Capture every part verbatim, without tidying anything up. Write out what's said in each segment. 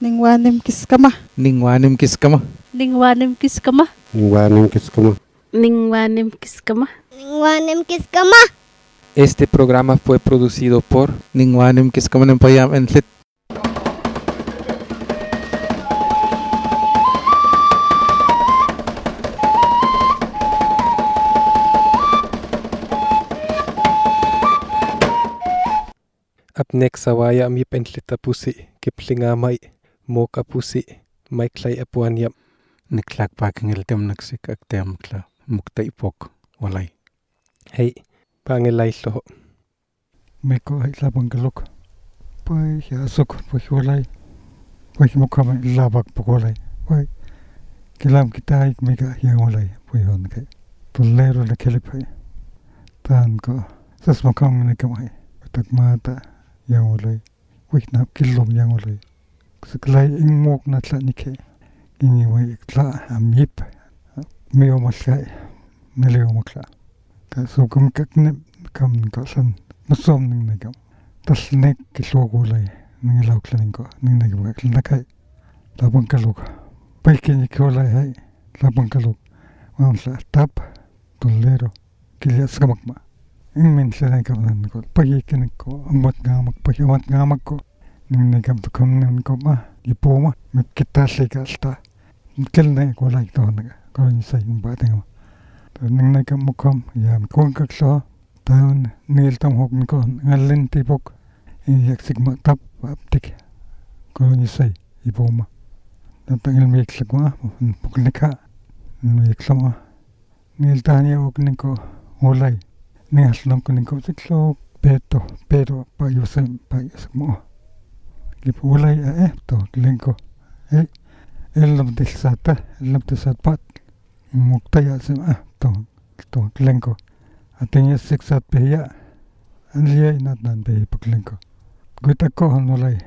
Ningwanim kiskama. Ningwanim kiskama. Ningwanim kiskama. Ningwanim kiskama. Ningwanim kiskama. Ningwanim kiskama. Este programa fue producido por Ningwanim Kiskama Nempayam Entlit. Apnek sawaya mi pentlita pusi kiplinga mai moka pusi mai klay apuan yam Niklak paking iltem naksik aktem kla mukta ipok walay. hey pangelay lo Meko ay labang galok. Pai asok pai walay. Pai mukama labak pok walay. Pai kilam kita ay mega yang walay pai hon kay. Tulero na kelipai. Tan ko sas makam na kamay. Tak mata yang walay. Pai nap kilom yang walay. Seklay ingmok na tla nike. Ini way tla amip. Meo maslay. Naleo makla. Kaso kum kakne kam kasan. Masom ning nagam. Tas nek kilogo lay. Ning ilaw klaning ko. Ning nagam kaklanakay. Labang kalog. Paikin ko lay hay. Labang kalog. Mamsa tap. Tulero. Kilyas kamakma. Ing min siya nagam nan ko. Pagikin ko. Amot ngamak. Pagiamat ngamak ko. Ning nagam to kam nan ko ma. Ipo ma. Mikita siya kalta. Kil na ko lay to naga. Ko ni sa yung batang ma. Ning nagam mo kam. Yam kong kakso. Taon nil tam hok niko ngalin tipok iyak sigma tap aptik ko ni say iboma tangil mi ikslagma puknika mi ikslama nil tani hok niko olay ni aslom ko niko siklo peto pero pa yosem pa yosmo gip olay eh to linko eh elam tisata elam tisat pat muktaya sem ah to to linko Atingnya siksat peya, anliya inat nan peya paklengko. Guita ko hanolay,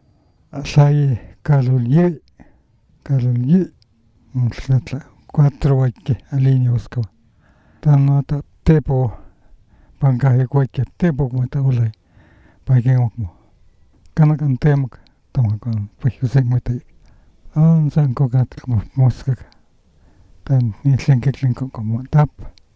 asay kalul ye, kalul ye, musletla, cuatro waike, alinea usko. Tano ta tepo, pangkahe waike, tepo kumata ulay, paikengok mo. Kanakan temak, tamakon, pahusek mo tayo. Ang saan ko katil mo, moskak. Tan nislengkiklengko ko mo, tap.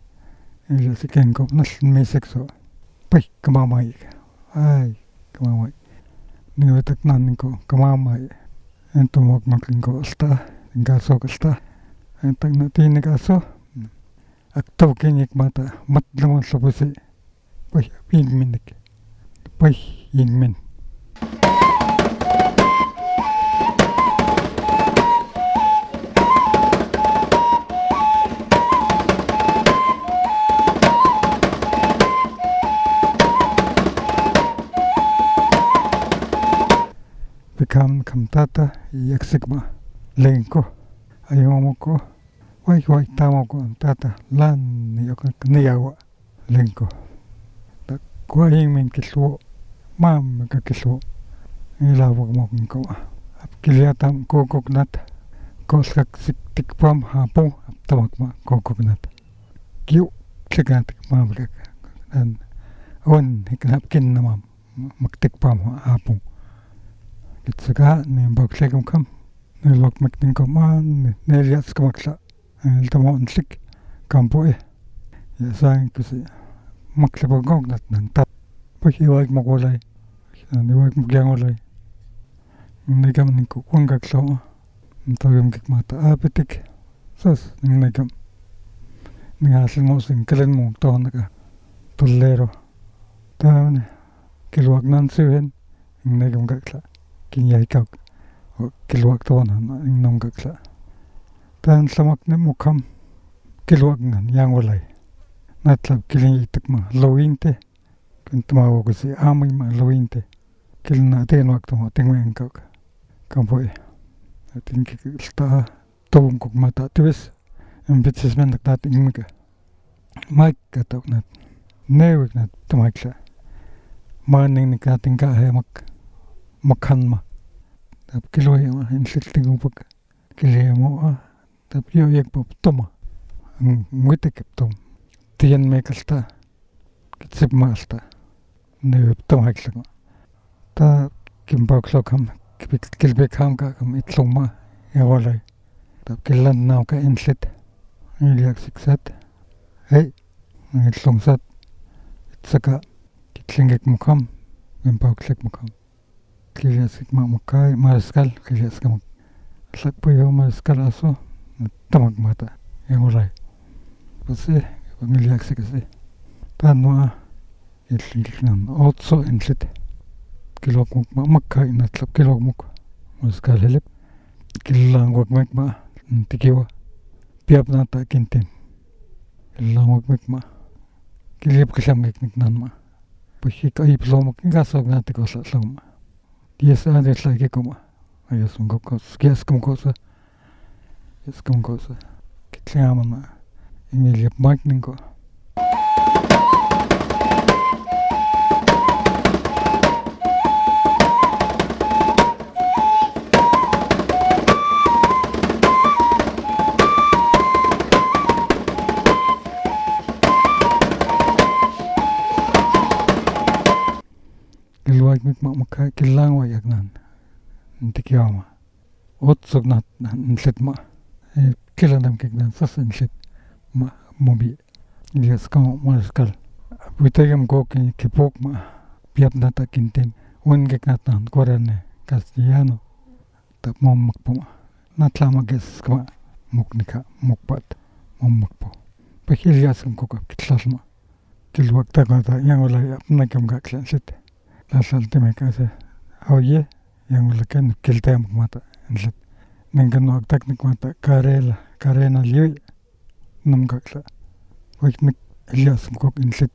Ila si kengko nas mesek so pai kamamai ai kamamai ni wetak nan ko kamamai ento mok maklingo sta ingaso sta entang na tinik aso akto kenik mata matlamon sobusi pai pingminik pai yingmin Kam kam tata yaksikma lengko ayomoko wai wai tamoko tata lan yok niyawa lengko ta kwaing min kiswo mam ka kiswo ilawag mo ko apkiliatam kokoknat koskak siktikpam hapo tamakma kokoknat kiu kligat mamrek an on hiknap kin namam maktikpam hapo Itsaga ni baklegum kam ni lok makting ko man ni liats kamakla el tamo nsik kampo e ya sang kusi makleba gong nat nan tap pakiwag magolay ni wag magyangolay ni kam ni ko kwanga klo ntagam kikmata apetik sas ni kam ni asin mo sing kalen mo to naga tolero tan kilwag nan siwen ni kam kakla kinyay kag o kilwag to na ingnom kakla tan samak ne mukam kilwag ngan yang walay natlab kiling itak ma lawinte kuntumawo ko si amoy ma lawinte kil na tenwag to ma tingweng kag kampoy atin kikilta tobong kog mata tiwis imbitsis men nat ingmika maik katok nat newik nat tumakla maning nikating kahe mak makan ma tap kiloy ma insilting upag kilay mo ah tap yoyek pop toma ang nguitek tom tiyan me kalta kitsip ma alta ne toma hikla ta kimbak lo kam kilbekam ka kam itluma ya walay tap kilan naw ka inlet iliak siksat hey itlungsat saka kitlingek mukam impaklek mukam kiliasik ma mukai maraskal kiliaskam sakpo yo maraskal aso tamag mata ya walay pasi iliak sikasi tanwa itlingek nan otso inlet kilok muk ma makai natlap kilok muk maraskal helip kilang wak mek ma tikiwa piap nata kintin kilang wak mek ma kilip kisam ngek nik nan ma puhi ka iplom kingasog nati ko sa lom dies ade slage koma ayos ngok ko skias kom ko sa es kom ko sa kitliama ma ingilip mak ninko kilwag mik mak makai kilang wayak nan tikiama otsog nat nlet ma kilandam kik nan sas nlet ma mobi ilias kam maraskal butayam ko ki kipok ma piap nata kintin un kik nat nan korane castellano tap mom makpo natlama ges kama muknika mukpat mom makpo pahilias kam ko kitlalma kilwag ta kata yang wala apna kam ga klanset la salteme kase oye yang lekan kiltem mata enlet nengan no teknik mata karela karena liu num gakla wiknik elias kok enlet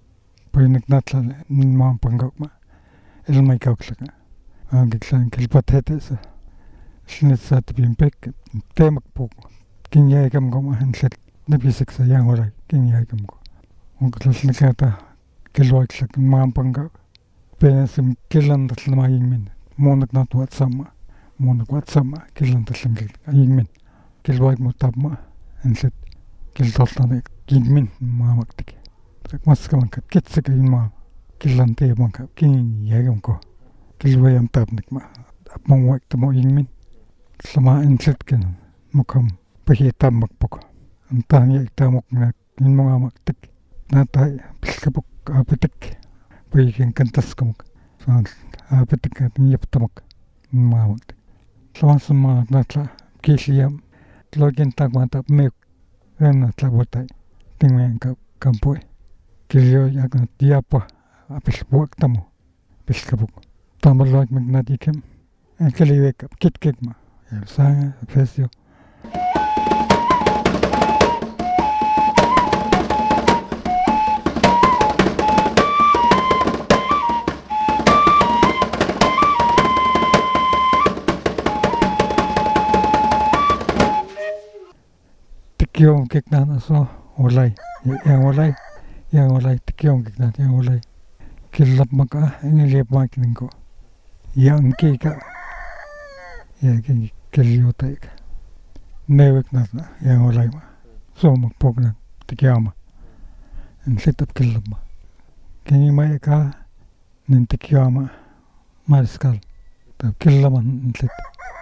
poinik natla mam pangok ma el mai kakla ang giklan kilpatetes snet sat bimpek temak pok kin yai kam goma enlet nebisik sa yang ora kin yai kam ko ongklas nikata kilwak mam pangok pesim kilan tatlama yingmin monak nat watsama monak watsama kilan tatlam yingmin kilwag mo tabma enset kil tatlana yingmin mamaktik tak maskam kat kitsik yingma kilan te banka kin yagam ko kilwayam tabnik ma apmong wak tamo yingmin sama enset ken mukam pahi tamak pok antang yak tamok na yingma maktik natai pilkapok apetik Pagiging kantas kamuk. So, apetik at niyap tamak. Mamag. Lawan sa mga natla, kisiyam, login tagmatap mek, ren natla botay, tingmen ka kampoy. Kiliyo yak na tiyapa, apis buwak tamo, apis kabuk. Tamalog magnatikim, ang kaliwek ap kitkik ma. Yal sanga, fesyo. Tikyong kiknan aso olay yang olay yang olay tikyong kiknan yang olay kilap maka ingilip makining ko yang kika yang kiliyotay ka newek na yang olay ma so magpog na tikyama ang sitap kilap ma kini may ka nin tikyama mariskal tap kilaman ang sit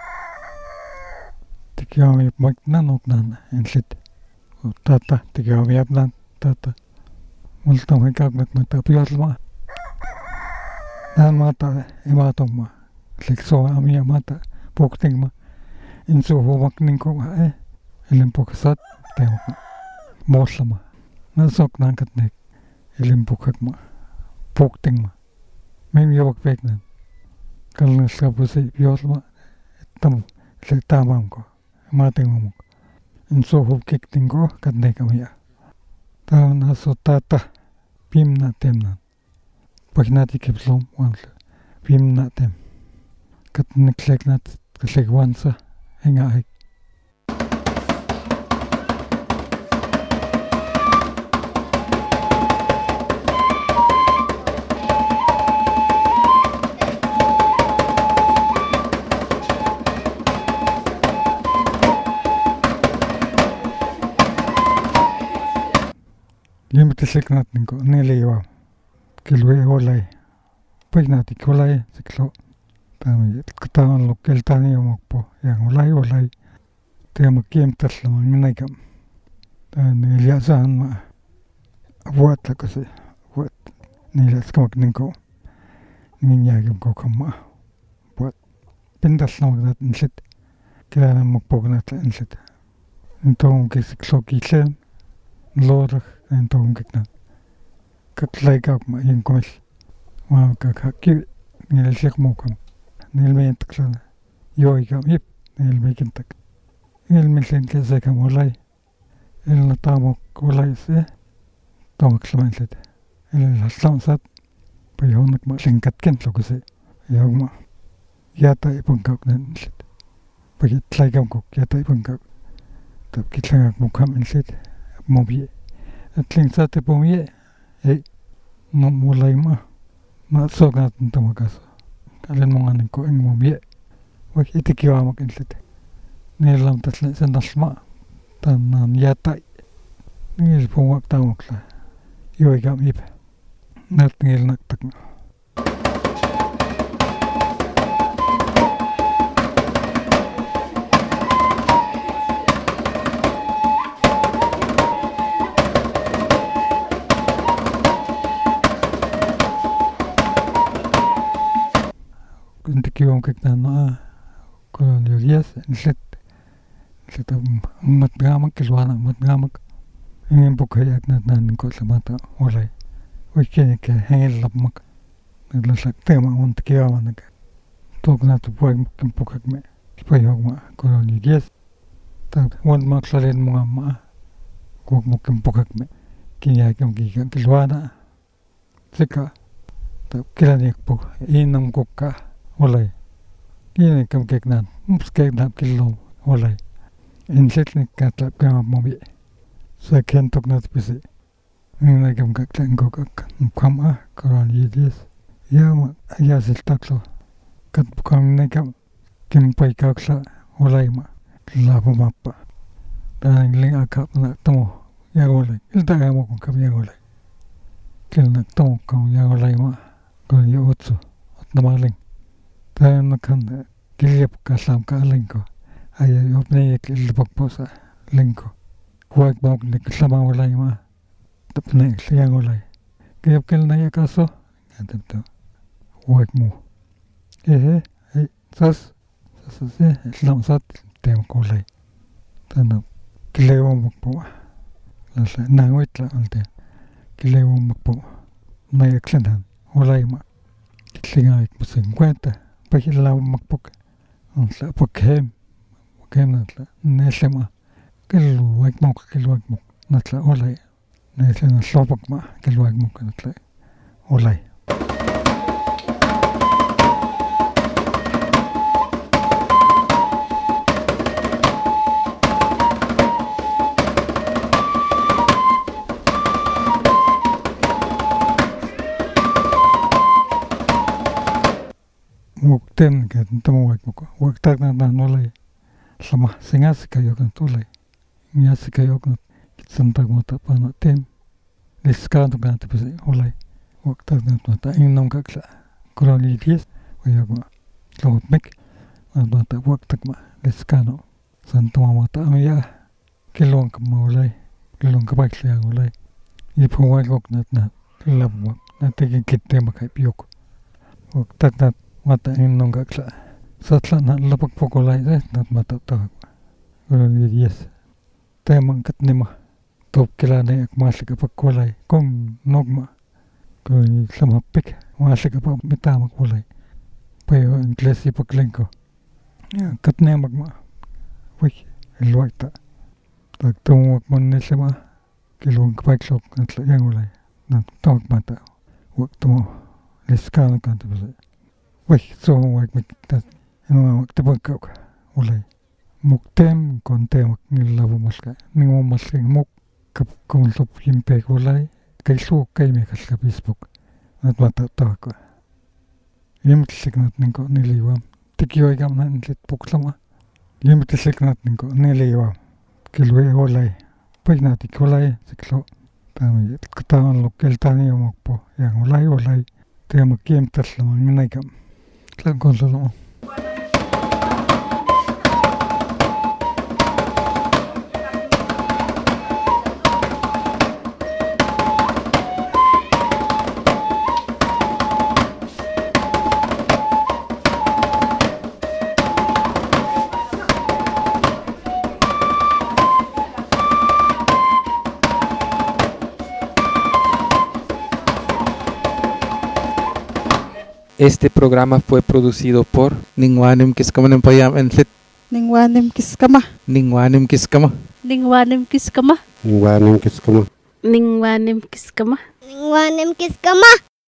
tikyama yung magnan oknan ang sit tata tikyama yapnan tata multam hay kagmat mata piyat ma nan mata imatong ma likso amia mata pokting ma inso humak ning ko eh ilim pokasat temak ma mosla ma nasok nan katnek ilim pokak ma pokting ma mem yawak pek nan kalna slapusi piyat ma tam le tamam ko mating mo inso hukik tingko katnek amia ta naso tata pim na tem na pagnati kiplom wangla pim na tem katnek lek nat kaslek wansa henga ai Limitaslek nat ninko nelewa kilwe olay pagnati kolay siklo Tami katawan lokal tani omokpo yang ulai ulai tema kiem taslamang minaikam. Dan niliasan ma buat la kasi buat nilias kamak ningko ningyagim ko kama buat pindas lamag nat insit kaya na magpog nat insit. Intong kisik so kisem lorak intong kikna kaklay kap ma yung kumis ma kakaki nilisik mo kam nilmentak sa yoy kam ip nilmekintak nilmensin kasi kam ulay il natamok ulay se tomak samansit il haslamsat payonak ma singkatken lo kasi yog ma yata ipungkak nansit pagit laygam kok yata ipungkak tap kitlangak mukam insit mobi atling sa te pomie e no mulai ma ma sogat ntomakas kalen mongan ko ing mobi wa itikiwa mak insit nelam tasle sandasma tanan yata ngil pungwak tamokla yoy gam ip nat ngil nak tak kunti kiwam kikna na kolon yurias insit insit mat gamak kilwana mat gamak ingin bukayak na nanin ko sa mata ulay wikini ke hengil lapmak naglasak tema unti kiwama nag tog na to buhay makin bukak me payog ma kolon yurias tag wan maksalin mga ma kuwag makin bukak me kinyakim kikang kilwana sika tag kilanik po inam kuka ulay kini kam keknan muskek nap kilo ulay insit ni katlap kama mobi sa kentok nat pisi ngina kam kaklan ko kak kama koron yidis ya ma ya sil taklo kat bukam ni kam kim pai kaksa ulay ma lapo mappa dan ling akap na tomo ya ulay ilta mo kung kam ya ulay kil na tomo kam ya ulay ma koron ya utso at namaling tayo nakan kilip kasam ka lingko ay opne kilip po sa lingko huwag mo ni kasama ulay ma tapne siyang ulay kaya kil na yakaso atap to huwag mo eh eh sas sas eh islam sat tem kulay tanap kilewo mo po lasa nangwit la ante kilewo mo po na yaksanan ulay ma kitlinga ik mo cincuenta pahilaw magpok ang sa paghem paghem natla nesema kilwag mo kilwag mo natla ulay nesla na sopag ma kilwag mo natla ulay mukten ke tamo wak moko wak tak na na nolay sama singas kayo kan tulay ngas kayo kan kitsantak mo ta pa na tem liskado kan ta pasi ulay wak tak na ta inom kakla korali dies waya ko lot mek na ta wak tak ma liskano santo ma ta amya kilong ka ulay kilong ka bak siya ulay ipo wak wak na na labwa na tegi kitte makay piyok wak tak na mata inom kakla satla na lapak pokolay eh nat mata ta korali dies temang katnima top kila na yak masik pa kolay kung nogma ko samapik masik pa mitamak kolay payo inglesi paklengko ya katnima ma wi elwaita tak tong mon nesema kilong paklok natla yang kolay nat tok mata waktu mo leskan kan ta wih so wak miktat ino wak tebagkaw ka ulay muktem kontem nilabo maska ningo maska muk kap konlop himpek ulay kay so kay mekas ka Facebook at matatawa ka yimtisik nat ningko niliwam tikiway kam na nlit puklama yimtisik nat ningko niliwam kilwe ulay pag natik ulay siklo tami katawan lokal tani umokpo yang ulay ulay tiya makiem taslamang minaykam Tlan con solo. Este programa fue producido por Ningwanim Kiskama Payam Entlit. Ningwanim Kiskama. Ningwanim Kiskama. Ningwanim kiskama. Ningwanim Kiskama. Ningwanim kiskama. Ningwanim Kiskama.